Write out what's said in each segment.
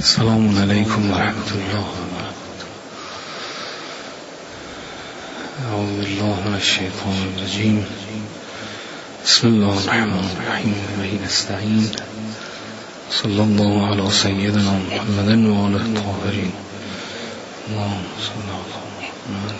السلام علیکم و رحمت الله و برکاته. اعوذ بالله من الشیطان الرجیم. بسم الله الرحمن الرحیم. و به نستعین. صلی الله علی سیدنا محمد و آله الطاهرین. اللهم صل علی محمد.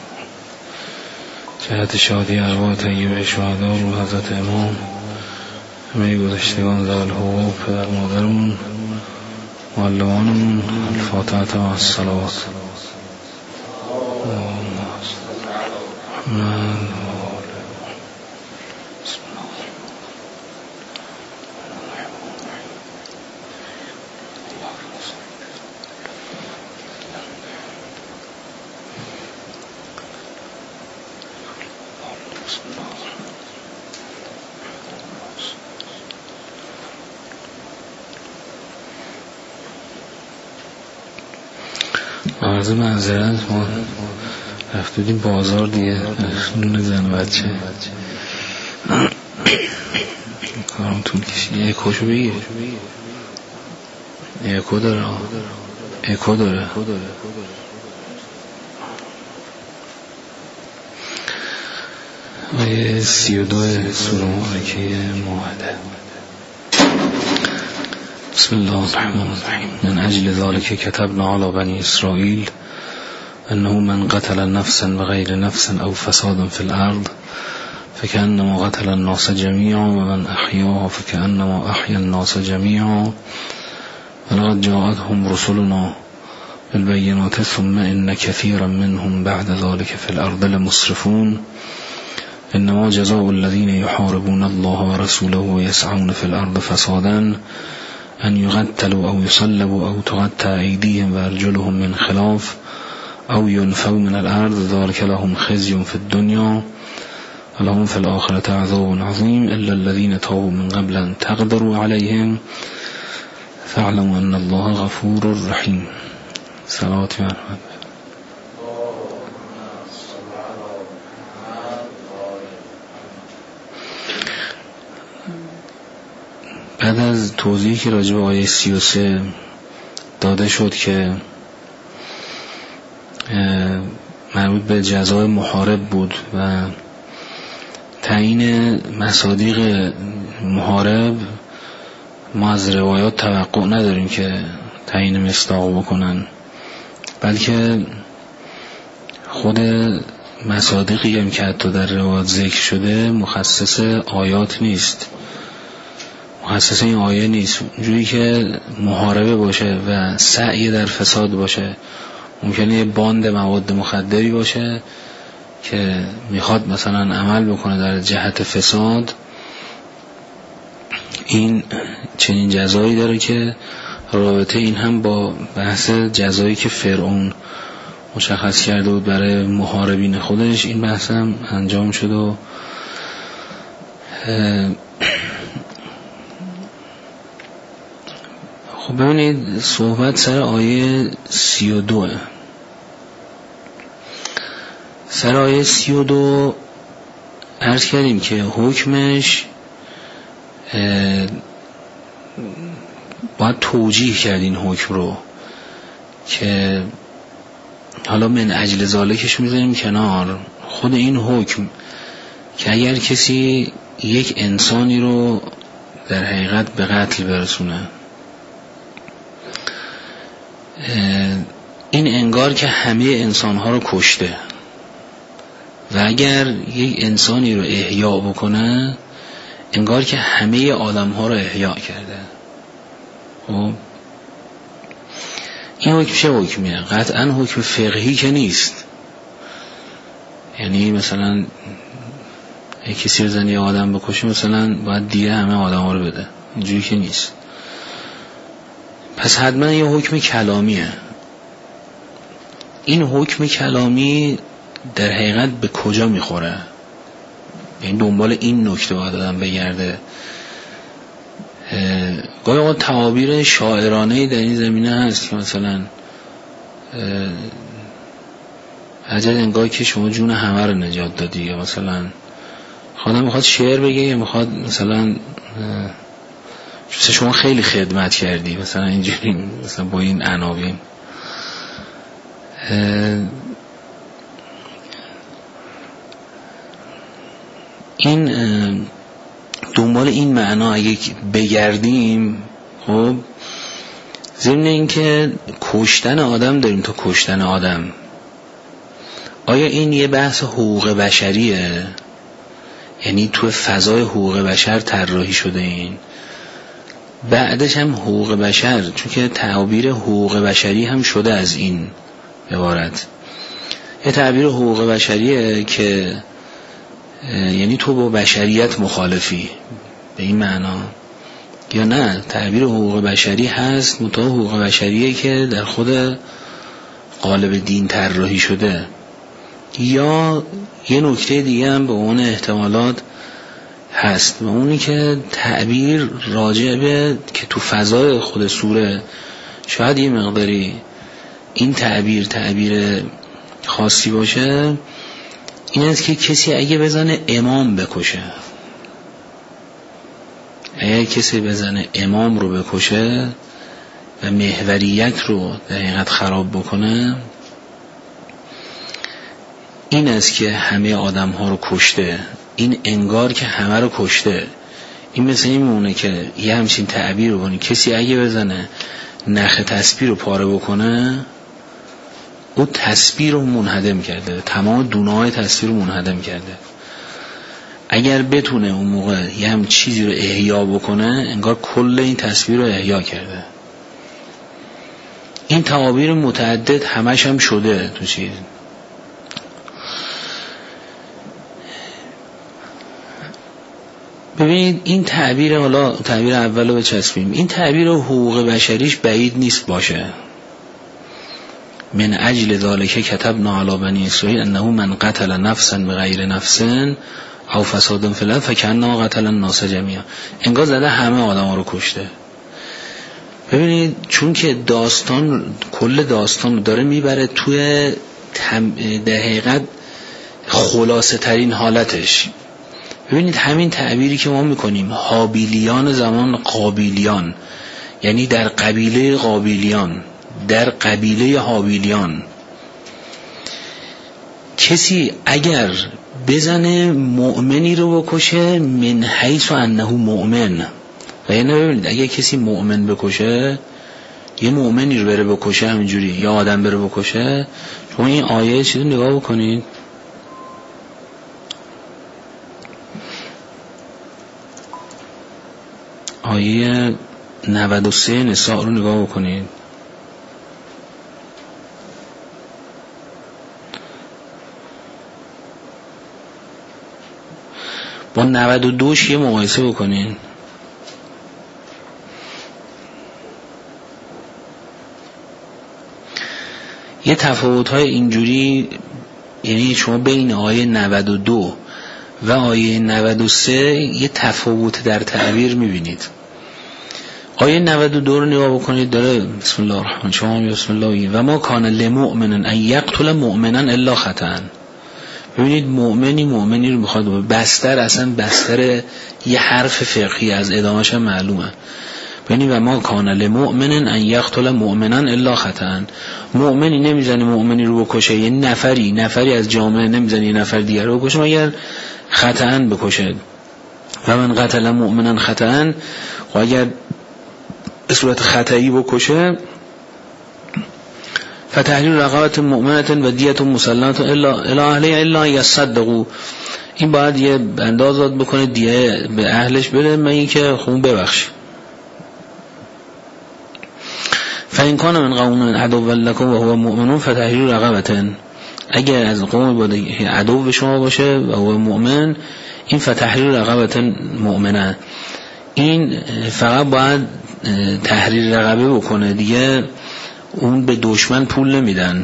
جهت شادی ارواح طیبه شهدا رو حضرت امام، همه گذشتگان ذوی الحقوق، پدر مادرمون، معلمانمون، الفاتحه و الصلوات. عرض معذرت، ما رفتیم بازار دیگه، نون زن بچه کارم طول کشید. اکوشو بگیر، اکو داره، اکو داره. آیه 32 سوره مبارکه مائده. بسم الله الرحمن الرحیم. من اجل ذلك كتبنا على بني اسرائيل انه من قتل نفسا بغير نفس او فساد في الارض فكأنما قتل الناس جميعا ومن احياها فكأنما احيا الناس جميعا ولقد جاءتهم رسلنا بالبينات ثم ان كثيرا منهم بعد ذلك في الارض لمسرفون انما جزاء الذين يحاربون الله ورسوله ويسعون في الارض فسادا ان يقتلوا او يصلبوا او تقطع ايديهم وارجلهم من خلاف او ينفوا من الارض ذلك لهم خزي في الدنيا ولهم في الاخره عذاب عظيم الا الذين تابوا من قبل ان تقدروا عليهم فاعلموا ان الله غفور رحيم. صلوات و رحمت. بعد از توضیحی که راجع به آیه 33 داده شد که مربوط به جزای محارب بود و تعیین مصادیق محارب، ما از روایات توقع نداریم که تعیین مصداق بکنن، بلکه خود مصادیقی هم که حتی در روایات ذکر شده مخصص آیات نیست، مخصص این آیه نیست. جوری که محاربه باشه و سعی در فساد باشه، ممکنه یه باند مواد مخدری باشه که میخواد مثلا عمل بکنه در جهت فساد، این چنین جزایی داره که رابطه این هم با بحث جزایی که فرعون مشخص کرده بود برای محاربین خودش، این بحث هم انجام شد. و خب ببینید، صحبت سر آیه 32. سر آیه 32 عرض کردیم که حکمش باید توجیه کرد این حکم رو، که حالا من اجل ذالکش میذاریم کنار. خود این حکم که اگر کسی یک انسانی رو در حقیقت به قتل برسونه، این انگار که همه انسانها رو کشته، و اگر یک انسانی رو احیا بکنه انگار که همه آدمها رو احیا کرده. خب این حکم چه حکمیه؟ قطعا حکم فقهی که نیست. یعنی مثلا یک کسی رو زنی آدم بکشه مثلا باید دیگه همه آدمها رو بده، اینجوری که نیست. پس حتما یه حکم کلامیه. این حکم کلامی در حقیقت به کجا میخوره؟ یعنی دنبال این نکته باید آدم بگرده. گاهی اوقات تعابیر شاعرانه‌ای در این زمینه هست که مثلا عجب انگار که شما جون همه رو نجات دادی، یا مثلا خودم میخواد شعر بگه یا میخواد مثلا مثلا شما خیلی خدمت کردی مثلا اینجوری، مثلا با این عناوین. این دنبال این معنا اگه بگردیم، خب ضمن این که کشتن آدم داریم تا کشتن آدم، آیا این یه بحث حقوق بشریه؟ یعنی تو فضای حقوق بشر طراحی شده این، بعدش هم حقوق بشر، چون که تعبیر حقوق بشری هم شده از این عبارت. یه تعبیر حقوق بشریه که یعنی تو با بشریت مخالفی به این معنا، یا نه تعبیر حقوق بشری هست متا حقوق بشریه که در خود قالب دین طراحی شده، یا یه نکته دیگه هم به اون احتمالات هست، و اونی که تعبیر راجع به که تو فضای خود سوره شاید یه مقداری این تعبیر خاصی باشه، این است که کسی اگه بزنه امام بکشه، اگه کسی بزنه امام رو بکشه و محوریت رو در حقیقت خراب بکنه، این است که همه آدم ها رو کشته، این انگار که همه رو کشته. این مثل این مونه که یه همچین تعبیر رو بانی کسی اگه بزنه نخ تسبیح رو پاره بکنه، او تسبیح رو منهدم کرده، تمام دونه‌های تسبیح رو منهدم کرده. اگر بتونه اون موقع یه هم چیزی رو احیا بکنه، انگار کل این تسبیح رو احیا کرده. این تعابیر متعدد همش هم شده تو چیز. ببینید این تعبیر، حالا تعبیر اول رو بچسبیم، این تعبیر حقوق بشریش بعید نیست باشه. من اجل ذالک کتبنا علی بنی اسرائیل انه من قتل نفسا بغیر نفس او فساد فی الارض فکأنما قتل الناس جمیعا، انگار زده همه آدما رو کشته. ببینید چون که داستان، کل داستان داره میبره توی در حقیقت خلاصه ترین حالتش. ببینید همین تعبیری که ما میکنیم هابیلیان زمان قابیلیان، یعنی در قبیله قابیلیان، در قبیله هابیلیان، کسی اگر بزنه مؤمنی رو بکشه من حیث انه مؤمن، و یعنی ببینید اگر کسی مؤمن بکشه، یه مؤمنی رو بره بکشه همینجوری، یا آدم بره بکشه، شما این آیه چیزو نگاه بکنید، آیه 93 نساء رو نگاه بکنید. با 92 یه مقایسه بکنین. یه تفاوت‌های اینجوری، یعنی شما بین آیه 92 و آیه 93 یه تفاوت در تعبیر می‌بینید. آیه 92 رو نگاه بکنید، داره بسم الله الرحمن الرحیم، بسم الله و ما کان لمؤمن ان یقتل مؤمنا الا خطأ. ببینید مؤمنی رو میخواد بستر، اصلا بستر یه حرف فقهی از ادامهش هم معلومه. ببینید و ما کان لمؤمن ان یقتل مؤمنا الا خطأ، مؤمنی نمیزنه مؤمنی رو بکشه، یه نفری از جامعه نمیزنه یه نفر دیگر رو بکشه مگر خطأ بکشه. و من قتل مؤمنا خطأ، و اگر به صورت خطایی بکشه فتحریر رقبت مؤمنة و دیت مسلمة الی اهلیها الا یصدقوا، این باید یه اندازات بکنه دیه به اهلش بده، من این که خون ببخش. فإن کان من قوم عدو لکم و هو مؤمن فتحریر رقبة، اگر از قوم بوده عدو شما باشه و هو مؤمن، این فتحریر رقبة مؤمنه، این فقط باید تحریر رقبه بکنه دیگه، اون به دشمن پول نمیدن.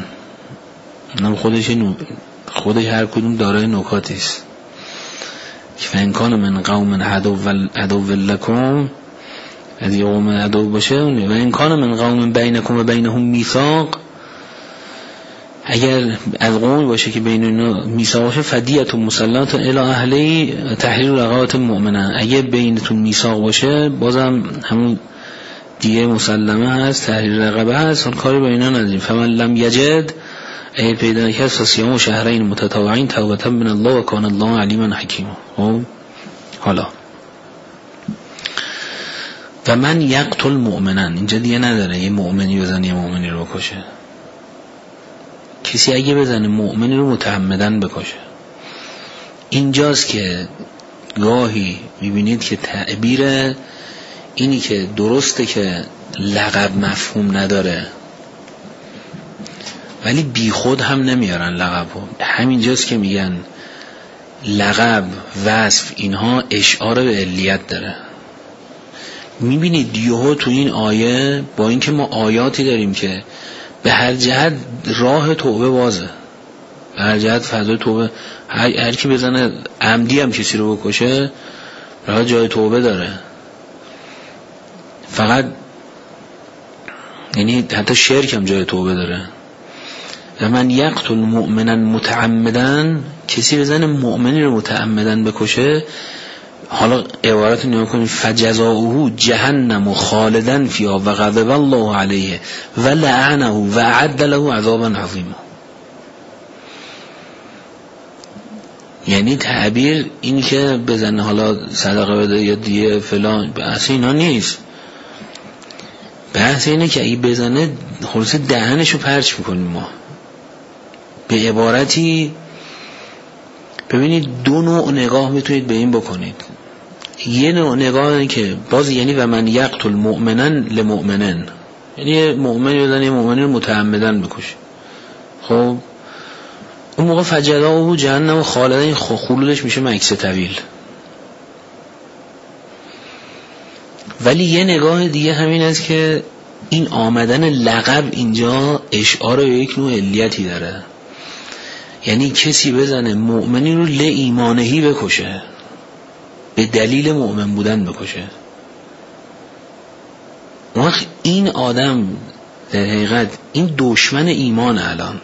خودش هر کدوم دارای نکاتی است. فإن کان من قوم عدو لکم، از یه قوم عدو باشه، و این کان من قوم بینکم و بینهم میثاق، اگر از قومی باشه که بین اینا میثاق باشه فدیت و مسلمات الی اهلی تحریر رقبات مؤمنه، اگه بینتون میثاق باشه بازم همون دیگه مسلمه هست، تحریر رقبه هست، کاری با اینا نداریم. فمن لم یجد، اگه پیدا نکرد فصیام شهرین متتابعین توبة من الله و کان الله علیما حکیما. خب حالا و من یقتل مؤمنا، اینجا دیگه نداره یه مؤمنی بزنه یه مؤمنی رو بکشه. کسی اگه بزنه مؤمنی رو متعمدن بکشه. اینجاست که گاهی میبینید که تعبیر اینی که درسته که لقب مفهوم نداره ولی بی خود هم نمیارن لقبو. همینجاست که میگن لقب، وصف، اینها اشعار به علیت داره. میبینید یهو تو این آیه با اینکه ما آیاتی داریم که به هر جهت راه توبه بازه، به هر جهت فضای توبه، هر کی بزنه عمدی هم کسی رو بکشه راه جای توبه داره. فقط یعنی حتی شرک هم جای توبه داره. و من یقتل مؤمنا متعمدا، کسی بزنه مؤمنی رو متعمدا بکشه، حالا عبارت رو نگاه کنید، فجزاؤه جهنم خالدا فیها و غضب الله علیه و لعنه و اعد له عذابا عظیما. یعنی تعبیر این که بزنه حالا صدقه بده یا دیه فلان، بحث اینا نیست. بحث اینه که اگه بزنه خلاص دهنشو پرچ میکنیم ما. به عبارتی ببینید دو نوع نگاه میتونید به این بکنید. یه نوع نگاه اینه که باز یعنی و من یقتل مؤمنا لمؤمنن، یعنی مؤمن بزنه مؤمن رو متعمدن بکشه. خب اون موقع فجزاؤه جهنم خالدا، خلودش میشه مکث طویل. ولی یه نگاه دیگه همین است که این آمدن لقب اینجا اشعار به یک نوع علیتی داره. یعنی کسی بزنه مؤمنی رو لایمانهی بکشه، به دلیل مؤمن بودن بکشه. وقت این آدم در حقیقت این دشمن ایمان، الان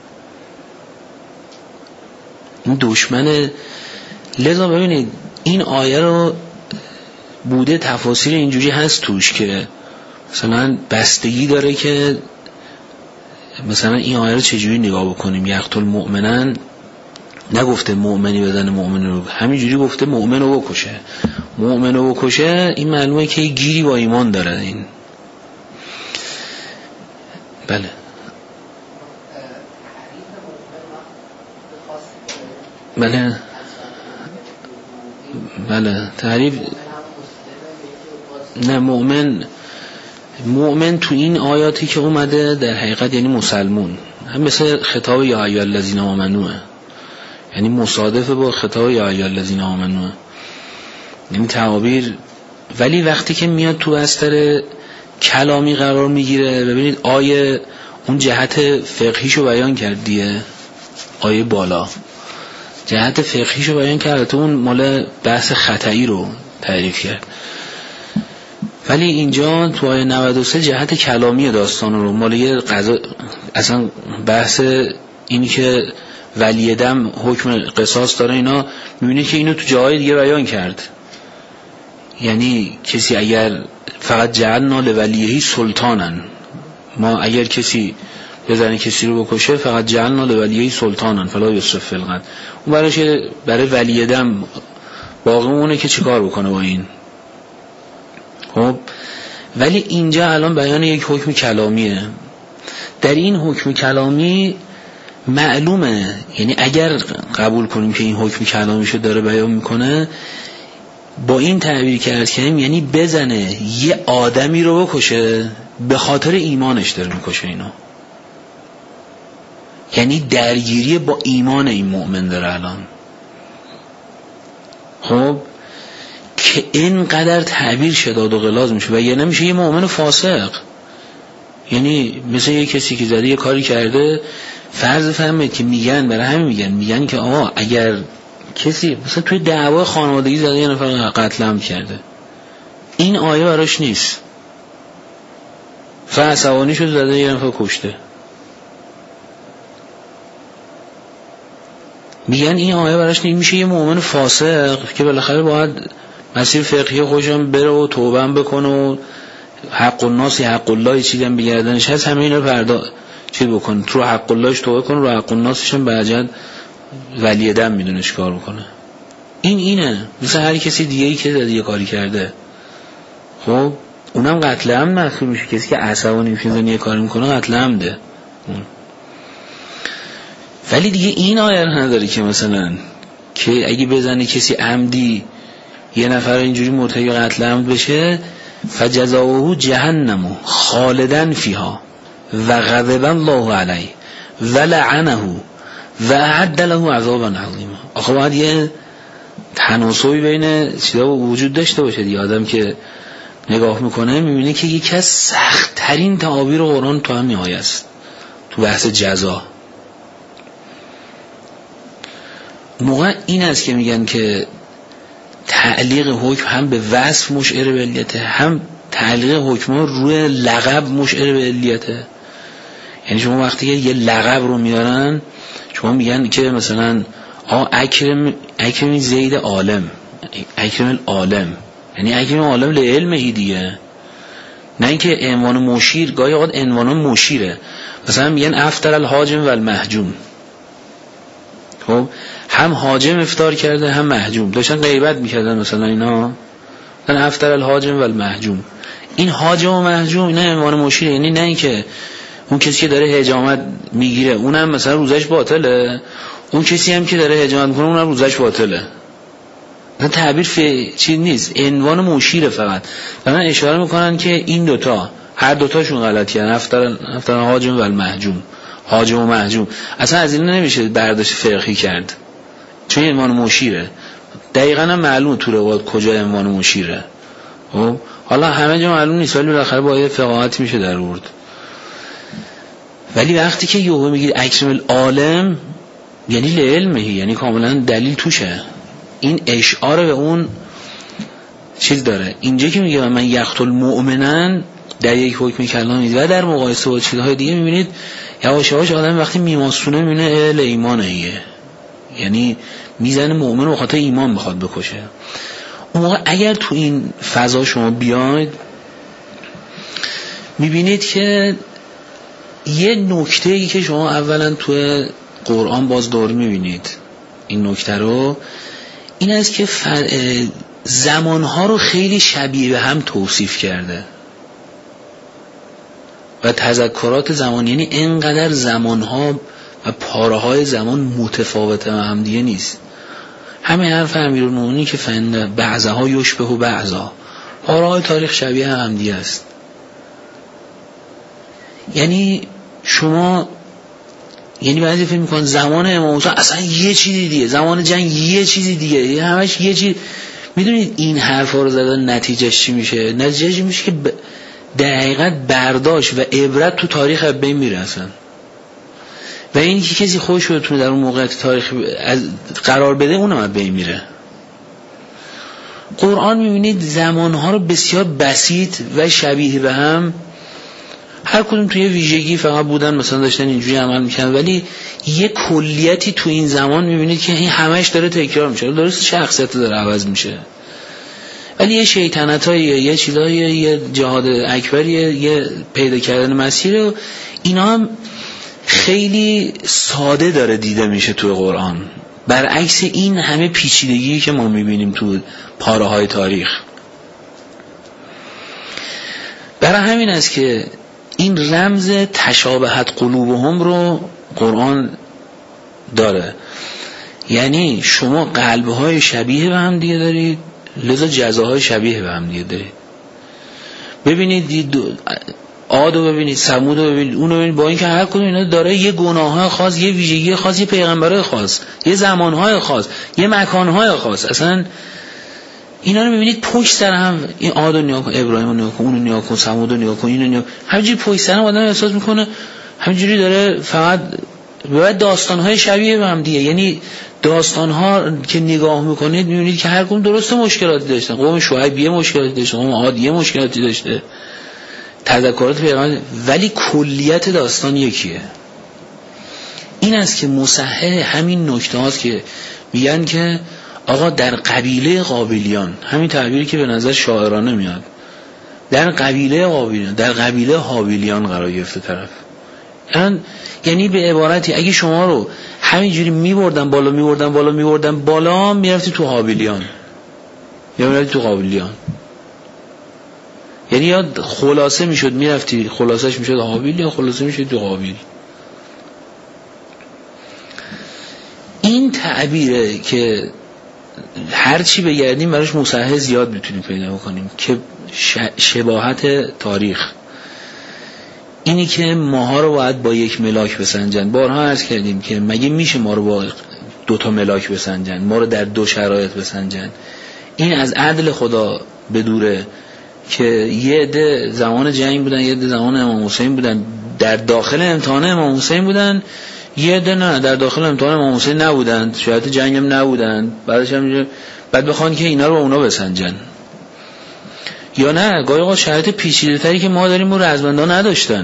این دشمن. لذا ببینید این آیه رو بوده تفاسیر اینجوری هست توش که مثلا بستگی داره که مثلا این آیه رو چجوری نگاه بکنیم. یقتل مؤمنن نگفته مؤمنی بزنه مؤمن رو، همینجوری گفته مؤمن رو بکشه. مؤمن رو بکشه این معلومه که گیری با ایمان داره این. بله بله بله تعریف نه. مؤمن تو این آیاتی که اومده در حقیقت یعنی مسلمون، هم مثل خطاب یا ایها الذین آمنو، یعنی مصادف با خطاب یا ایها الذین آمنو، یعنی تعابیر. ولی وقتی که میاد تو بستر کلامی قرار میگیره، ببینید آیه اون جهت فقهیشو بیان کرد دیگه، آیه بالا جهت فقهیشو بیان کرد، تو اون مال بحث خطایی رو تعریف کرد. ولی اینجا تو آیه 93 جهت کلامی داستان رو مال یه قضا، اصلا بحث اینی که ولی دم حکم قصاص داره اینا، میبینید که اینو تو جاهای دیگه بیان کرد. یعنی کسی اگر فقط جعلنا لولیه سلطانن، ما اگر کسی بزنه کسی رو بکشه فقط جعلنا لولیه سلطانن فلا یسرف فی القتل، اون برای ولی دم باقی اونه که چیکار بکنه با این. خب ولی اینجا الان بیان یک حکم کلامیه. در این حکم کلامی معلومه، یعنی اگر قبول کنیم که این حکم کلامیشو داره بیان میکنه، با این تعبیر کرد که یعنی بزنه یه آدمی رو بکشه به خاطر ایمانش داره میکشه اینو، یعنی درگیری با ایمان این مؤمن داره الان. خب که اینقدر تعبیر شداد و غلاظ میشه و یه نمیشه یه مؤمن فاسق. یعنی مثل یه کسی که زده یه کاری کرده، فرض فهمید که میگن برای همین میگن که آقا اگر کسی مثلا توی دعوا خانوادگی زده یه نفر قتل هم کرده، این آیه براش نیست، فعصوانی شد زده یه نفر کشته، میگن این آیه براش میشه یه مؤمن فاسق که بالاخره باید مسیر فقهی خودشم بره و توبه بکنه و حق الناس حق الله چیزی هم بگردنش هست، همه اینا چی بکنه، تو حق اللهش توبه کنه، رو حق الناسش هم بعداً ولی دم میدونه چیکار بکنه. اینه مثل هر کسی دیگه‌ای که یه کاری کرده، خب اونم قتل عمد محسوب میشه. کسی که عصبانی میشه یه کاری میکنه قتل عمده. ولی دیگه این آیه نداره که مثلا که اگه بزنه کسی عمدی یه نفر اینجوری مرتکب قتل عمد بشه فجزاؤه جهنم خالدا فیها و غضب الله علیه و لعنه و اعد له عذابا عظیما. آخه باید یه تناسبی بین چیزا وجود داشته باشه دیگه. آدم که نگاه میکنه میبینه که یکی از سخت ترین تعابیر قرآن تو همین آیه است، تو بحث جزا. موقع این است که میگن که تعلیق حکم هم به وصف مشعر به علیته، هم تعلیق حکم روی لقب مشعر به علیته. یعنی شما وقتی که یه لقب رو میارن، شما میگن که مثلا اکرم زید عالم، اکرم العالم، یعنی اکرم العالم لعلمه دیگه، نه اینکه عنوان مشیر. گاهی اوقات عنوان مشیره، مثلا میگن افطر الحاجم و المحجوم. خب هم حاجم افطار کرده هم محجوم، داشتن غیبت میکردن مثلا اینا، مثلا افطر الحاجم و المحجوم. این حاجم و محجوم اینا عنوان مشیره، یعنی نه اینکه اون کسی که داره حجامت میگیره اونم مثلا روزش باطله، اون کسی هم که داره حجامت میکنه اونم روزش باطله. مثلا تعبیر چیز نیست، عنوان مشیره فقط. مثلا اشاره میکنن که این دوتا هر دوتاشون غلطی ان، افطر حاجم و المحجوم، حاجم و محجوم. اصلا از این نمیشه برداشت فقهی کرد، چون عنوان مشیره. دقیقاً هم معلوم تو روایت کجا عنوان مشیره. خب حالا همه جا معلوم نیست، ولی بالاخره با یه فقاهت میشه در آورد. ولی وقتی که یهو میگید اکرم العالم یعنی لعلمه، یعنی کاملا دلیل توشه. این اشعار به اون چیز داره. اینجا که میگه من یقتل مؤمنن در یک حکم کلامی و در مقایسه با چیزهای دیگه میبینید یواش یواش آدم وقتی میماسونه میبینه اهل ایمانه، یعنی میزنه مؤمن رو خاطر ایمان بخواد بکشه. اون موقع اگر تو این فضا شما بیاید میبینید که یه نکته‌ای که شما اولا تو قرآن باز دور میبینید این نکته رو، این است که زمانها رو خیلی شبیه به هم توصیف کرده و تذکرات زمان، یعنی اینقدر زمانها و پاره‌های زمان متفاوته و هم دیگه نیست. همین حرف امیرالمومنین که فن بعضها یشبه و بعضا، پاره‌های تاریخ شبیه هم دیگه است. یعنی شما بعضی فکر می‌کنن زمان امام حسین اصلا یه چیزی دیگه، زمان جنگ یه چیزی دیگه، همش یه چیز. میدونید این حرفا رو زدن نتیجهش چی میشه؟ نتیجهش این میشه که در حقیقت برداشت و عبرت تو تاریخ از بین میره اصلا. و این که کسی خودش رو بتونه در اون موقعیت تاریخ قرار بده اونم از بین میره. قرآن میبینید زمانها رو بسیار بسیط و شبیه به هم، هر کدوم توی ویژگی فقط بودن، مثلا داشتن اینجوری عمل میکنن، ولی یه کلیتی تو این زمان میبینید که این همش داره تکرار میشه. درست شخصیت داره عوض میشه، ولی یه شیطنتایی، یه چیزایی، یه جهاد اکبری، یه پیدا کردن مسیر، اینا هم خیلی ساده داره دیده میشه تو قرآن، برعکس این همه پیچیدگی که ما میبینیم تو پاره های تاریخ. برای همین است که این رمز تشابهت قلوبهم رو قرآن داره، یعنی شما قلبهای شبیه به هم دیگه دارید، لذا جزاهای شبیه به هم دیگه دارید. ببینید عاد رو ببینید، ثمود رو ببینید، اون رو ببینید، با اینکه هر کدوم اینا داره یه گناه خاص، یه ویژگی خاص، یه پیغمبرای خاص، یه زمانهای خاص، یه مکانهای خاص، اصلا اینا رو میبینید پشت سر هم. این عاد رو نیا کن، ابراهیم رو نیا کن، اون رو نیا کن، ثمود رو نیا کن، اینو نیا کن، همینجوری پشت سر هم آدم احساس میکنه همینجوری داره فقط به داستانهای شبیه به هم دیگه. یعنی داستانها که نگاه میکنید میبینید که هر کدوم درسته مشکلاتی داشتن، قوم شعیب یه مشکلاتی داشته، قوم عاد یه مشکلاتی داشته، تذکرات پیغمبر، ولی کلیت داستان یکیه. این است که مصحح همین نکته هاست که میگن که آقا در قبیله قابلیان، همین تعبیری که به نظر شاعرانه میاد، در قبیله قابلیان، در قبیله هابیلیان قرار گرفته طرف. یعنی به عبارتی اگه شما رو همینجوری میبردن بالا میرفتی تو هابیلیان یا میرفتی تو قابلیان. یعنی یا خلاصه میشد میرفتی، خلاصش میشد هابیل، یا خلاصه میشد تو قابیل. این تعبیره که هرچی بگردیم براش مصحح زیاد میتونیم پیدا بکنیم که شباهت تاریخ اینی که ماها رو باید با یک ملاک بسنجن. بارها عرض کردیم که مگه میشه ما رو با 2 ملاک بسنجن، ما رو در 2 شرایط بسنجن؟ این از عدل خدا بدوره که یه عده زمان جنگ بودن، یه عده زمان امام حسین بودن، در داخل امتحان امام حسین بودن، یه عده نه در داخل امتحان امام حسین نبودن، شاید جنگ هم نبودن، بعد بخوان که اینا رو با اونا بسنجن. یا نه گاهی اوقات شرایط پیچیده تری که ما داریم رو رزمندان نداشتن.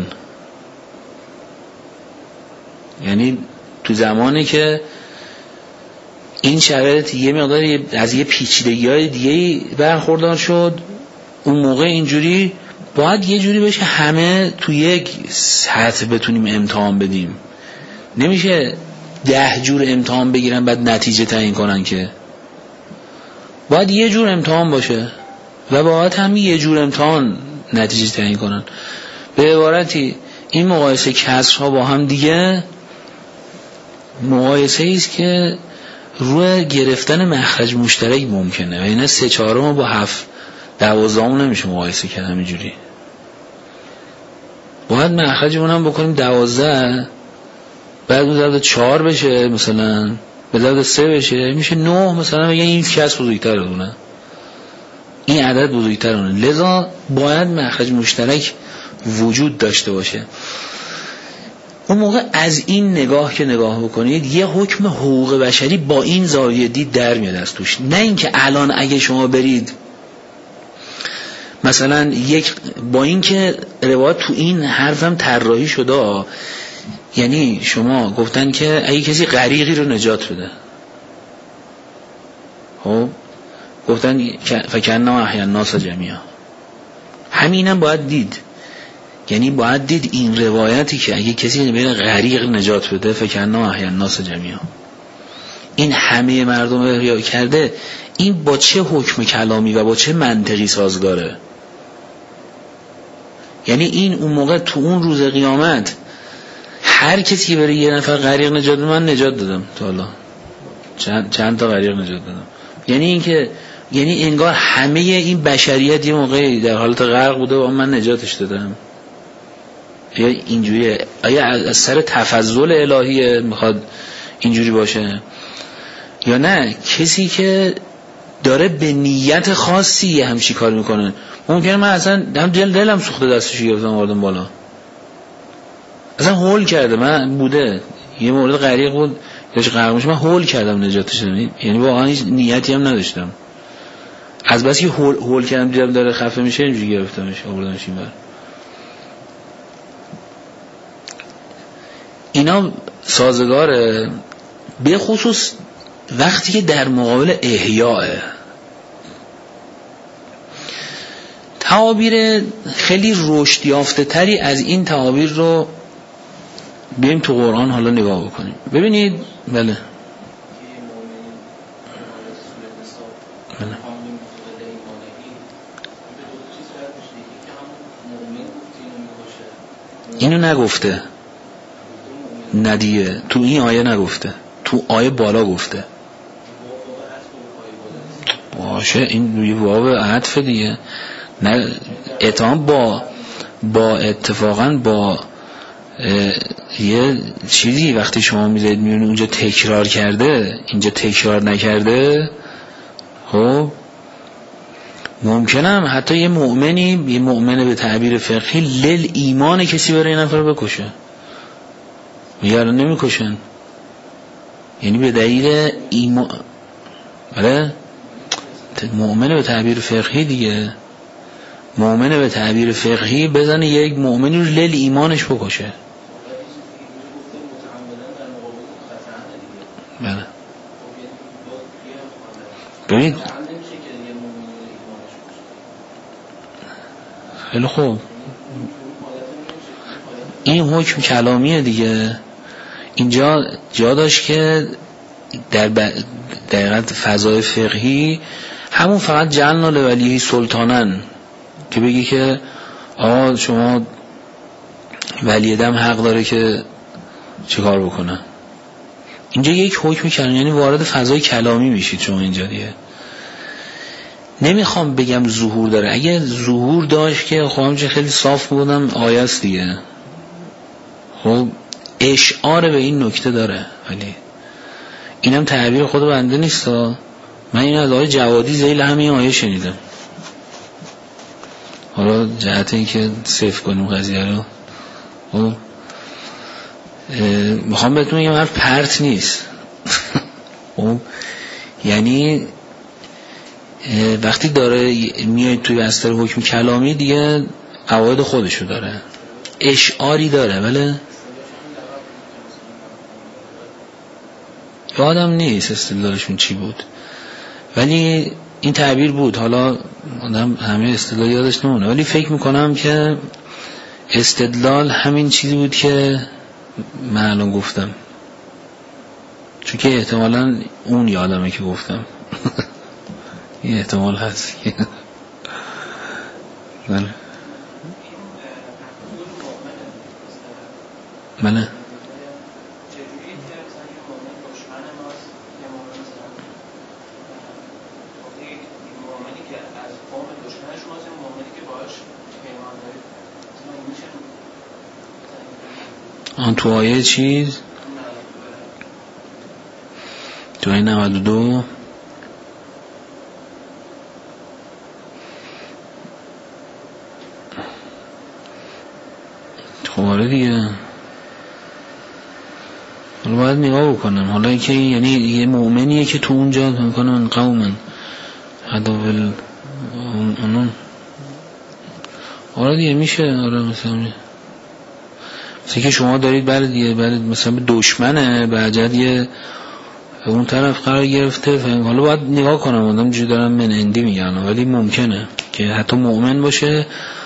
یعنی تو زمانی که این شرایط یه مقدار از یه پیچیدگی‌های دیگه برخوردار شد، اون موقع اینجوری باید یه جوری بشه همه تو یک سطح بتونیم امتحان بدیم. نمیشه 10 جور امتحان بگیرن بعد نتیجه تعیین کنن، که باید یه جور امتحان باشه و باید هم یه جور امتحان نتیجه تعیین کنن. به عبارتی این مقایسه کسرها با هم دیگه مقایسه ایست که روی گرفتن مخرج مشترک ممکنه و اینا 3/4 با 7/12 نمیشه مقایسه کرد. همینجوری باید مخرجمون هم بکنیم 12، بعد به ضرب 4 بشه، مثلا به ضرب 3 بشه، میشه 9. مثلا بگن این کس بزرگتره اونه، این عدد بزرگتر اونه، لذا باید مخرج مشترک وجود داشته باشه. اون موقع از این نگاه که نگاه بکنید یه حکم حقوق بشری با این زاویه دید در میاد از توش. نه اینکه الان اگه شما برید مثلا با این که روایت تو این حرفم طراحی شده، یعنی شما گفتن که اگه کسی غریقی رو نجات بده، خب گفتن فکننا احیا الناس جمیعا، همینم باید دید. یعنی باید دید این روایتی که اگه کسی بره غریق نجات بده فکننا احیا الناس جمیعا، این همه مردم احیا کرده، این با چه حکم کلامی و با چه منطقی سازگاره؟ یعنی این اون موقع تو اون روز قیامت هر کسی که بره یه نفر غریق نجات بده، من نجات دادم تا حالا چند تا غریق نجات دادم. یعنی این که یعنی انگار همه این بشریت یه موقعی در حالت غرق بوده و من نجاتش دادم. یا اینجوریه؟ آیا از سر تفضل الهیه میخواد اینجوری باشه، یا نه کسی که داره به نیت خاصی همچی کار میکنه؟ ممکنه من اصلا هم دلم سوخته دستش گرفتم آوردم بالا، اصلا هول کرده، من بوده یه مورد غریق بود یاش غرق میشه، من هول کردم نجاتش دادم، یعنی واقعا هیچ نیتی هم نداشتم، از بس که هول کردم دیدم داره خفه میشه اینجوری گرفتمش آوردمش این بر. اینا سازگاره، به خصوص وقتی که در مقابل احیاء. تعابیر خیلی رشد یافته تری از این تعابیر رو بیایم تو قرآن حالا نگاه بکنیم. ببینید بله اینو نگفته، ندیه تو این آیه نگفته، تو آیه بالا گفته. باشه این یه واو عطف دیگه، نه اتهام با اتفاقا با یه چیزی وقتی شما میذارید میبینید اونجا تکرار کرده اینجا تکرار نکرده، خب ممکنم حتی یه مؤمنه به تعبیر فقهی لیل ایمان کسی برای این نفر بکشه، میگه الان نمیکشن، یعنی به دلیل ایمان. بله مؤمنه به تعبیر فقهی دیگه، مؤمنه به تعبیر فقهی بزنه یک مؤمنی رو لیل ایمانش بکشه. بله. ببین خیلی خوب، این حکم کلامیه دیگه. اینجا جا داشت که در دقیقاً فضای فقهی همون فقط جعلنا لولیه سلطانن که بگی که آقا شما ولی دم حق داره که چه کار بکنه. اینجا یک حکم کلامی، یعنی وارد فضای کلامی میشید شما اینجا دیگه. نمیخوام بگم ظهور داره، اگه ظهور داشت که خب همچه خیلی صاف بودم آیه است دیگه. خب اشعار به این نکته داره، ولی اینم تعبیر خود بنده نیست. من این از آقای جوادی ذیل همین آیه شنیدم. حالا جهت این که سیف کنیم قضیه رو، خب میخوام بهتون بگم حرف پرت نیست. خب یعنی وقتی داره میاد توی بستر حکم کلامی دیگه قواعد خودشو داره، اشعاری داره. ولی یادم نیست استدلالشون چی بود، ولی این تعبیر بود. حالا آدم همه استدلال یادش نمونه، ولی فکر میکنم که استدلال همین چیزی بود که من الان گفتم، چون که احتمالاً اون یادمه که گفتم. این احتمال هست. بله بله. آن تو آیه چیز تو آیه 92 خواره دیگه. حالا باید نگاه بکنم. حالا که یعنی یه مؤمنیه که تو اونجا میکنن قومن عدوال اونون. آره دیگه میشه. آره مثلا که شما دارید بله دیگه، بله مثلا به دشمنه بعد یه اون طرف قرار گرفته، حالا باید نگاه کنم. آدم جو دارم من اندی میگن، ولی ممکنه که حتی مؤمن باشه.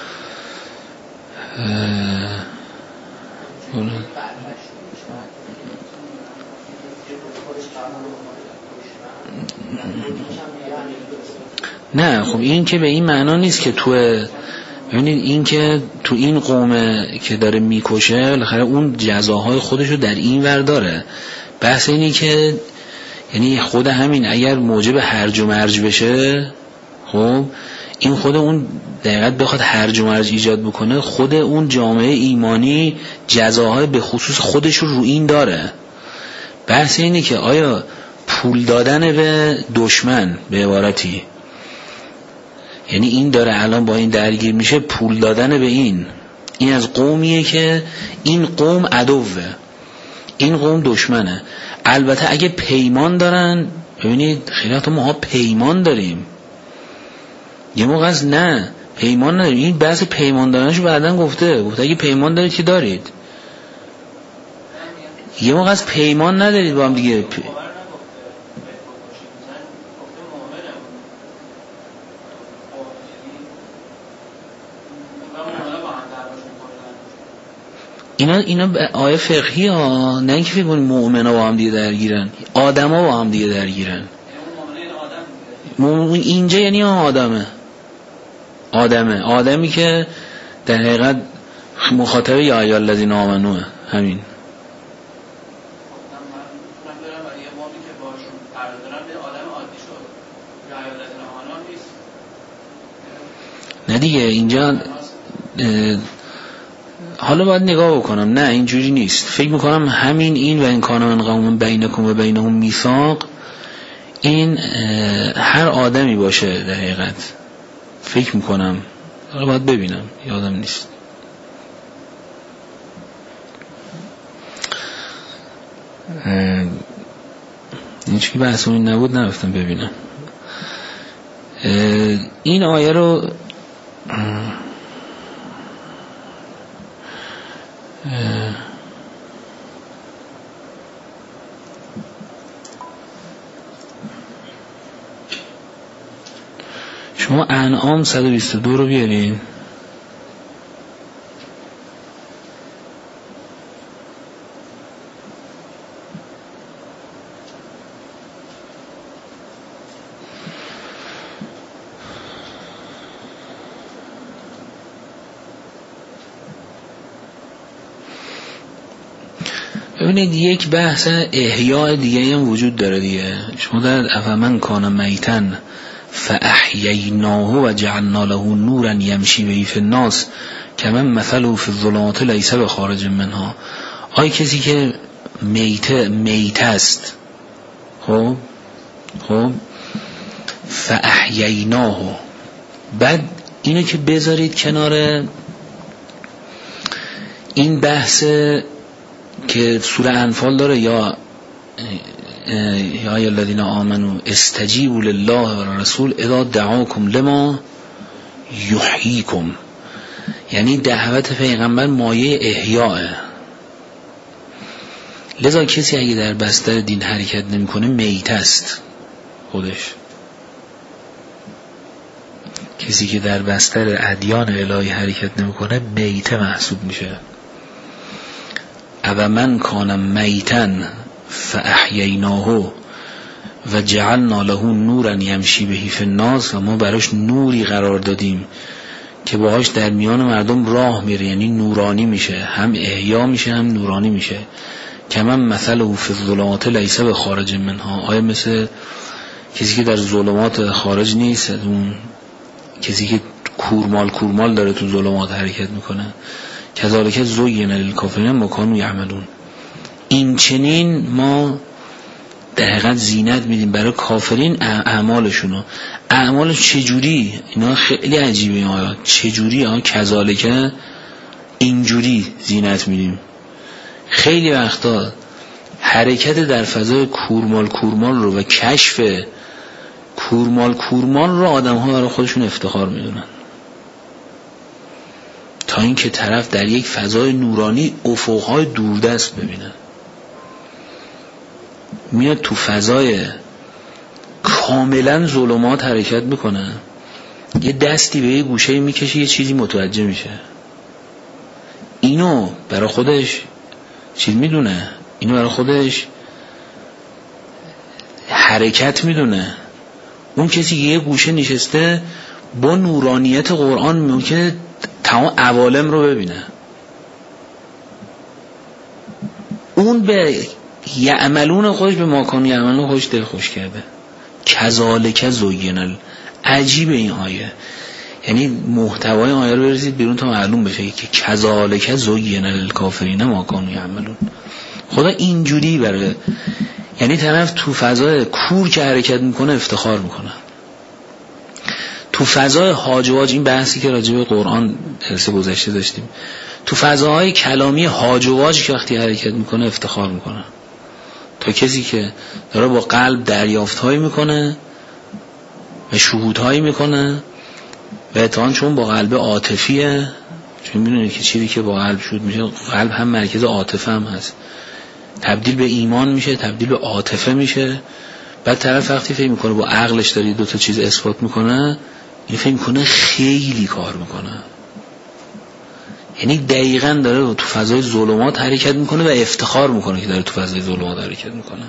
نه خب این که به این معنا نیست که ببینید این که تو این قومه که داره میکشه بالاخره اون جزاهای خودشو در این ور داره. بحث اینی که یعنی خود همین اگر موجب هرج و مرج بشه، خب این خود اون دقیقاً بخواد هرج و مرج ایجاد بکنه، خود اون جامعه ایمانی جزاهای به خصوص خودشو رو این داره. بحث اینی که آیا پول دادن به دشمن به عبارتی، یعنی این داره الان با این درگیر میشه، پول دادن به این از قومیه که این قوم عدوه، این قوم دشمنه. البته اگه پیمان دارن، ببینید خیلی وقتا ما پیمان داریم، یه موقع از نه پیمان نداریم. این بحث پیمان دارنشو بعدن گفته اگه پیمان دارید که دارید، یه موقع از پیمان ندارید با هم دیگه. اینا آیه فقهی ها، نه اینکه فکر کنید مؤمنا با هم دیگه درگیرن، آدما با هم دیگه درگیرن. اینجا یعنی آدمی که در حقیقت مخاطب یا ایها الذین آمنو همین. نه دیگه اینجا حالا باید نگاه بکنم. نه اینجوری نیست. فکر میکنم همین این و این کان من قوم بینکم و بینهم میثاق، این هر آدمی باشه در حقیقت. فکر میکنم، حالا باید ببینم، یادم نیست. این چی بحث اون نبود، نرفتم ببینم. این آیه رو شما انعام 122 رو بیارین. ببینید یک بحث احیاء دیگه هم وجود داره دیگه. شما در افمن کان میتن فاحییناه و جعلنا له نورا یمشی به فی الناس کمن مثله فی الظلمات لیس بخارج منها. آیا کسی که میت است، خب فاحییناه، بعد اینو که بذارید کنار این بحث که سوره انفال داره، یا الذین آمنوا استجیبوا لله و الرسول اذا دعاکم لما یحییکم، یعنی دعوت پیغمبر مایه احیاء. لذا کسی اگه در بستر دین حرکت نمیکنه میت است خودش. کسی که در بستر ادیان الهی حرکت نمیکنه میت محسوب میشه. او من کان میتن فاحییناه و جعلنا له نورا یمشی به فی الناس، و ما براش نوری قرار دادیم که باهاش در میان مردم راه میره، یعنی نورانی میشه، هم احیا میشه هم نورانی میشه. کمن مثله فی الظلمات لیس بخارج منها، آیا مثل کسی که در ظلمات خارج نیست، اون کسی که کورمال داره تو ظلمات حرکت میکنه. کذالک زین للکافرین ما کانوا یعملون. این چنین ما در حقیقت زینت میدیم برای کافرین اعمالشونو. اعمالش چجوری؟ اینا خیلی عجیبه این آیات. چجوری؟ کذالک اینجوری زینت میدیم. خیلی وقتا حرکت در فضای کورمال رو و کشف کورمال رو آدم ها برای خودشون افتخار میدونن، تا اینکه طرف در یک فضای نورانی افقهای دوردست ببینه. میاد تو فضای کاملا ظلمات حرکت میکنه، یه دستی به یه گوشه میکشه، یه چیزی متوجه میشه. اینو برای خودش چیز میدونه، اینو برای خودش حرکت میدونه. اون کسی که یه گوشه نشسته با نورانیت قرآن ممکنه تمام عوالم رو ببینه. اون به یعملون خودش، به ما کانوا یعملون خودش دل خوش کرده. کذالک زین. عجیب این آیه، یعنی محتوای آیه رو برسید بیرون تا معلوم بشه که کذالک زین للکافرین ما کانوا یعملون. خدا اینجوری برای، یعنی طرف تو فضای کور که حرکت میکنه افتخار میکنه. تو فضای هاج و واج، این بحثی که راجع به قرآن درس گذشته داشتیم، تو فضاهای کلامی هاج و واج که وقتی حرکت میکنه افتخار میکنه. تا کسی که داره با قلب دریافت‌هایی میکنه و شهودهایی میکنه و اتهام چون با قلب عاطفیه، چون میدونید که چیزی که با قلب شهود میشه، قلب هم مرکز عاطفه هم هست، تبدیل به ایمان میشه، تبدیل به عاطفه میشه. بعد طرف وقتی فکر میکنه با عقلش داره دو تا چیز اثبات میکنه، این فکر میکنه خیلی کار میکنه. یعنی دقیقاً داره تو فضای ظلمات حرکت میکنه و افتخار میکنه که داره تو فضای ظلمات حرکت میکنه.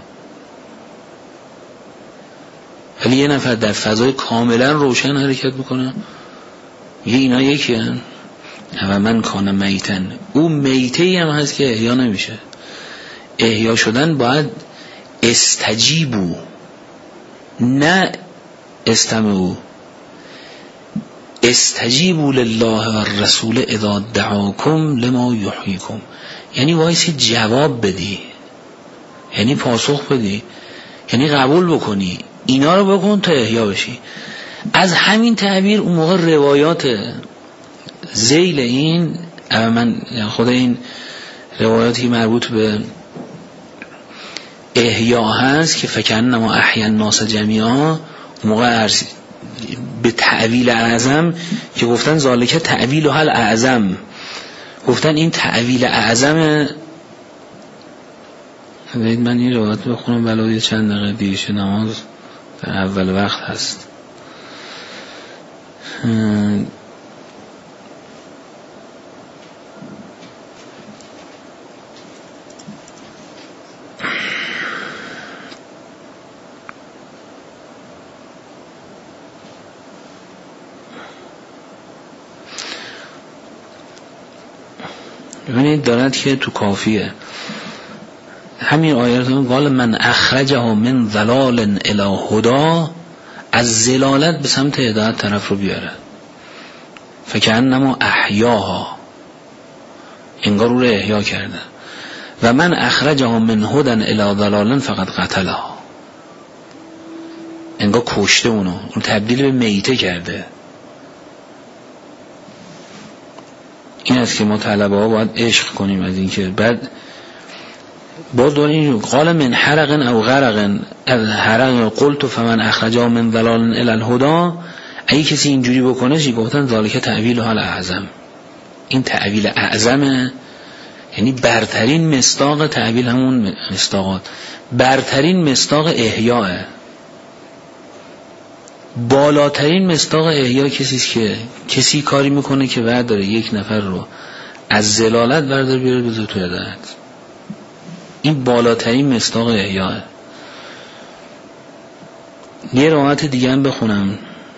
ولی یه نفر در فضای کاملا روشن حرکت میکنه، میگه اینا یکی هن. و من کان میتن، او میتهی هم هست که احیا نمیشه. احیا شدن باید استجیبو، نه استمعو. استجیبوا لله و الرسول اذا دعاکم لما یحییکم، یعنی وایسی جواب بدی، یعنی پاسخ بدی، یعنی قبول بکنی، اینا رو بکن تا احیا بشی. از همین تعبیر اون موقع روایات ذیل این، من خود این روایاتی مربوط به احیا هست که فکأنما احیا الناس جمیعا، اون موقع به تعویل اعظم که گفتن ذالک تعویل حل اعظم، گفتن این تعویل اعظم. من این روایت بخونم ولو چند دقیقه دیرش نماز در اول وقت هست. ببینید دارد که تو کافیه همین آیات قال من اخرجه من ضلال الی هدی، از ضلالت به سمت هدایت طرف رو بیاره. فکأنما احیاها، انگار رو احیا کرده. و من اخرجه من هدی الی ضلال فقد قتلها، انگار کشته اون تبدیل به میته کرده. این است که ما طلبه ها باید عشق کنیم از این که بعد باز داره این قال من حرق او غرق حرق قلت فمن اخرجه من ضلال الی الهدی. اگه کسی اینجوری بکنه چی گفتن؟ ذالک تعویل حال اعظم، این تعویل اعظمه، یعنی برترین مصداق تعویل، همون مصداقات برترین مصداق احیاء، بالاترین مصداق احیا کسی کاری میکنه که بعد داره یک نفر رو از ضلالت بردار بیاره بذاره تو هدایت. این بالاترین مصداق احیاء. یه روایت دیگه هم بخونم.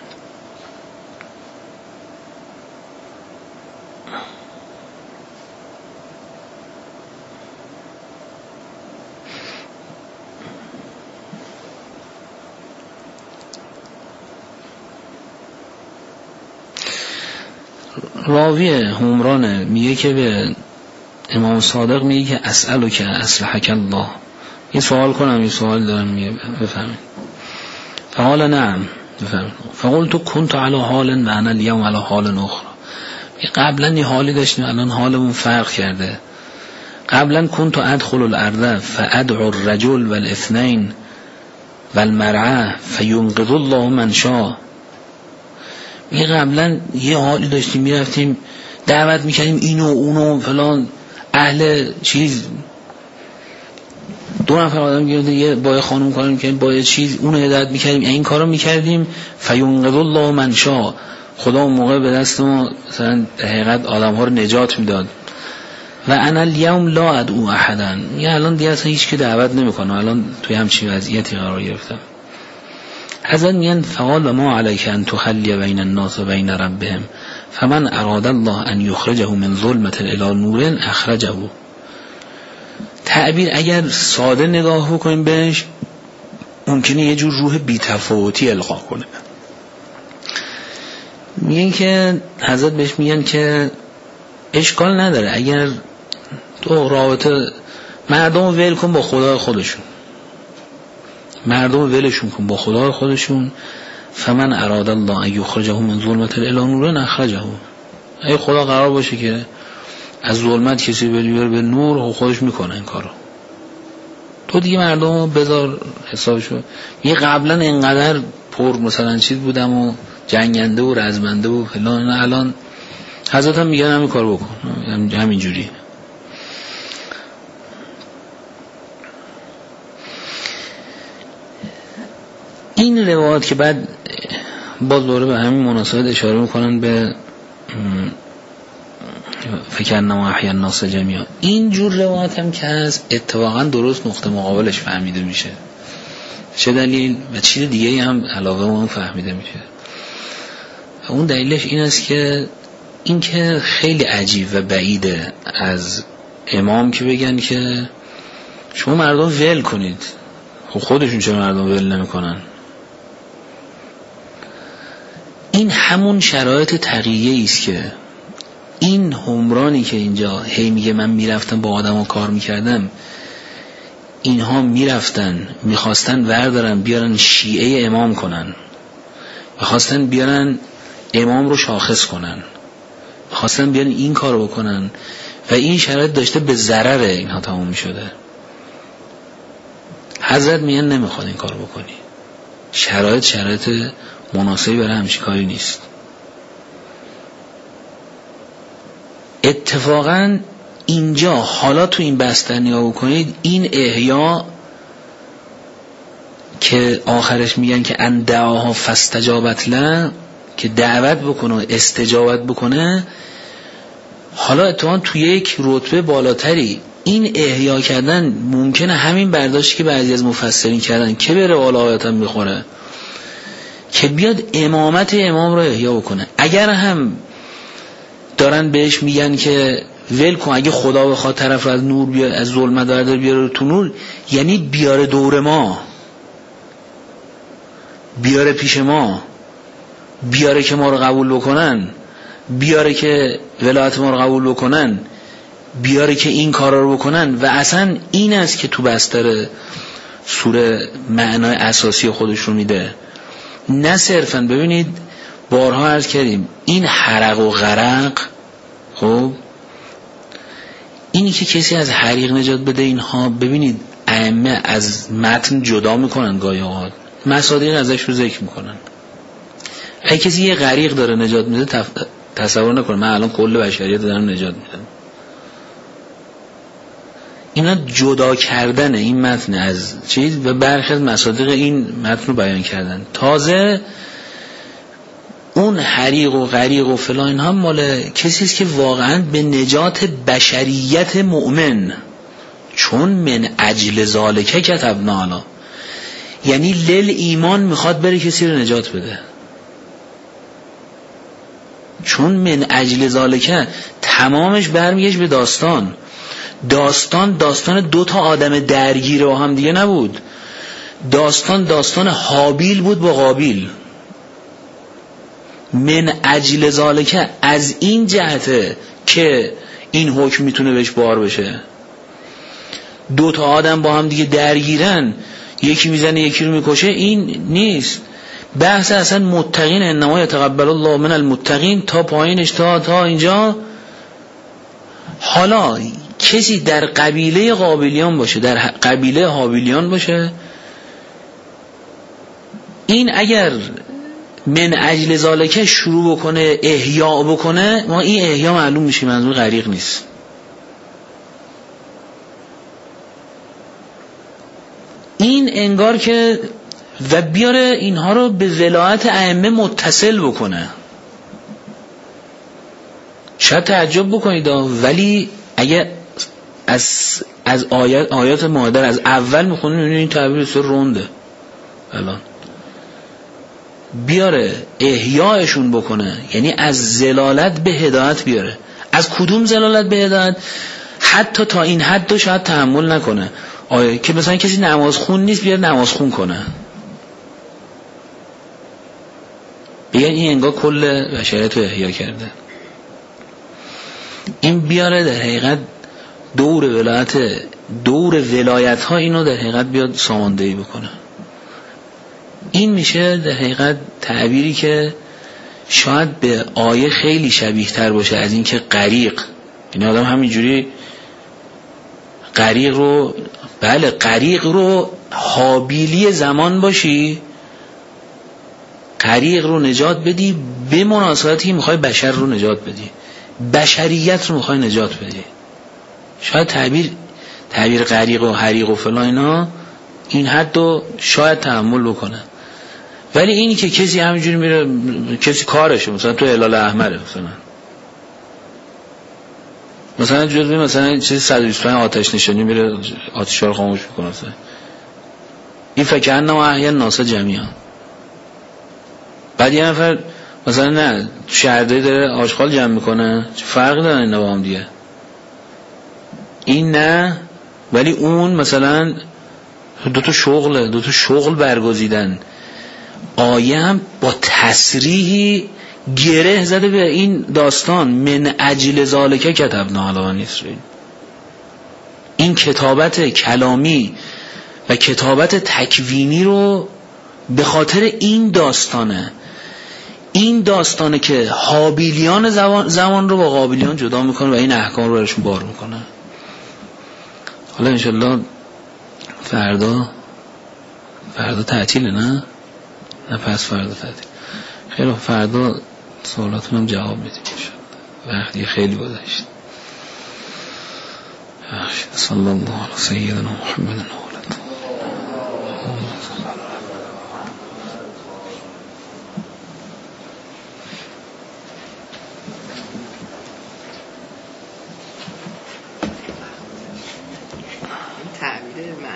راوی حمرانه میگه که به امام صادق میگه که اسألو که اصلحک الله، یه سوال کنم، یه سوال دارم، میگه بفهمید. فقال نعم، بفهمید. فقلت كنت على حال و انا اليوم على حال اخرى، قبلا یه حالی داشتیم الان حالمون فرق کرده. قبلا كنت ادخل الارض فادعو الرجل والاثنين والمرأة فينقذ الله من شاء. میگه قبلا یه حالی داشتیم میرفتیم دعوت میکردیم اینو اونو فلان اهل چیز، دو نفر آدم گرفته یه با خانم کار میکردیم با چیز اونو هدایت میکردیم، این کارو میکردیم. فینقذ الله من شاء، خدا اون موقع به دست ما مثلا حقیقت آدم ها رو نجات میداد. و انا اليوم لا ادعو احدا، یه الان دیگه اصلا هیچ کی دعوت نمیکنه، الان توی همچین وضعیتی قرار گرفتم. حضرت میگن فقال و ما علیک ان تخلی بین الناس و بین ربهم فمن اراد الله ان یخرجه من ظلمت الی نور اخرجه. تعبیر اگر ساده نگاه بکنیم بهش ممکنه یه جور روح بی‌تفاوتی القا کنه. میگن که حضرت بهش میگن که اشکال نداره اگر تو رابطه مردم ول کن با خدا خودشون، مردم ولشون کن با خدا خودشون. فمن اراد الله ان یخرجه من ظلمت الی نور اخرجه، اگه خدا قرار باشه که از ظلمت کسی بیاره به نور خودش میکنه این کارو، تو دیگه مردم بذار حسابشو. یه قبلا اینقدر پر مثلا چیز بودم و جنگنده و رزمنده و فلان، الان حضرت هم میگن همین کار بکن، همین جوری. این روایات که بعد باز دوره به همین مناسبت اشاره میکنن به فکرنما احیا الناس جمیعا، این جور روایات هم که هست اتفاقا درست نقطه مقابلش فهمیده میشه. چه دلیل و چیز دیگه هم علاوه اون فهمیده میشه. و اون دلیلش این است که این که خیلی عجیب و بعیده از امام که بگن که شما مردم ول کنید، خب خودشون چه مردم ول نمیکنن؟ این همون شرایط تقیه است که این حمرانی که اینجا هی میگه من میرفتم با آدم ها کار میکردم، اینها میرفتن میخواستن وردارن بیارن شیعه امام کنن، میخواستن بیارن امام رو شاخص کنن، میخواستن بیارن این کار بکنن و این شرایط داشته به ضرر اینها تمام میشده. حضرت میگن نمیخواد این کار بکنی، شرایط مناسبی برای همچین کاری نیست. اتفاقا اینجا حالا تو این بستر نگاه بکنید، این احیا که آخرش میگن که ان دعاها فاستجابت له، که دعوت بکنه و استجابت بکنه، حالا اتفاقا توی یک رتبه بالاتری این احیا کردن ممکنه همین برداشتی که بعضی از مفسرین کردن که بره بالا آیاتم میخوره، که بیاد امامت امام رو احیا بکنه. اگر هم دارن بهش میگن که ول کن، اگه خدا بخواد طرف رو از نور بیاره، از ظلمت برداره بیاره تو نور، یعنی بیاره دور ما، بیاره پیش ما، بیاره که ما رو قبول بکنن، بیاره که ولایت ما رو قبول بکنن، بیاره که این کارا رو بکنن. و اصلا این است که تو بستر سوره معنای اساسی خودش رو میده، نه صرفا. ببینید بارها عرض کردیم این حرق و غرق، خب اینی که کسی از حریق نجات بده، اینها ببینید ائمه از متن جدا میکنن، گاهی اوقات مصادیق ازش رو ذکر میکنن. اگه کسی یه غریق داره نجات میده، تصور نکنه من الان کل بشریت دارم نجات میدم. اینا جدا کردن این متن از چیز و برخی از مصادیق این متن رو بیان کردن. تازه اون حریق و غریق و فلان اینها مال کسی است که واقعا به نجات بشریت مؤمن، چون من اجل ذالک کتبنا علی، یعنی لیل ایمان میخواد بره کسی رو نجات بده، چون من اجل ذالک تمامش برمیگشت به داستان دو تا آدم درگیر با هم دیگه نبود. داستان حابیل بود با قابیل. من اجل ذالک از این جهته که این حکم میتونه بهش بار بشه. دو تا آدم با هم دیگه درگیرن، یکی میزنه یکی رو میکشه، این نیست. بحث اصلا متقین انما یتقبل الله من المتقین تا پایینش تا اینجا. حالا کسی در قبیله قابلیان باشه، در قبیله حابیلیان باشه، این اگر من اجل ذالک شروع بکنه احیا بکنه، ما این احیا معلوم میشه منظور غریق نیست. این انگار که و بیاره اینها رو به ولایت ائمه متصل بکنه. شاید تعجب بکنید ولی اگه از آیات مائده از اول میخونیم میبینید این تعبیر بسیار رونده. الان بیاره احیایشون بکنه، یعنی از زلالت به هدایت بیاره. از کدوم زلالت به هدایت؟ حتی تا این حد رو شاید تحمل نکنه که مثلا کسی نماز خون نیست بیاره نماز خون کنه، بگن این انگار کل بشریت رو احیا کرده. این بیاره در حقیقت دور ولایت ها اینو در حقیقت بیاد ساماندهی بکنه. این میشه در حقیقت تعبیری که شاید به آیه خیلی شبیه تر باشه از این که غریق، یعنی آدم همینجوری غریق رو حابیلی زمان باشی، غریق رو نجات بدی به مناسبتی که میخوای بشر رو نجات بدی، بشریت رو میخوای نجات بدی. شاید تعبیر غریق و حریق و فلان اینا این حد رو شاید تحمل بکنه، ولی اینی که کسی همینجوری میره، کسی کارشه مثلا تو هلال احمره مثلا جزوی مثلا چیز 125 آتش نشانی میره آتش‌ها رو خاموش میکنه، این فکر انما احیا الناس جمیعا. بعد یه نفر مثلا نه شهرداری داره آشغال جمع میکنه، چه فرقی داره اینا با هم دیگه؟ این نه، ولی اون مثلا دو تا شغل برگزیدن. آیه هم با تصریحی گره زده به این داستان، من اجل ذالک کتبنا علی بنی اسرائیل. این کتابت کلامی و کتابت تکوینی رو به خاطر این داستانه که حابیلیان زمان رو با قابلیان جدا میکنه و این احکام رو برشون بار میکنه. حالا انشالله فردا تعطیله نه پس فردا تعطیل. خیلی فردا سوالاتون هم جواب میدیم وقتی خیلی گذشت. صلی الله علی سیدنا محمد.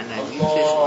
معنوی چشم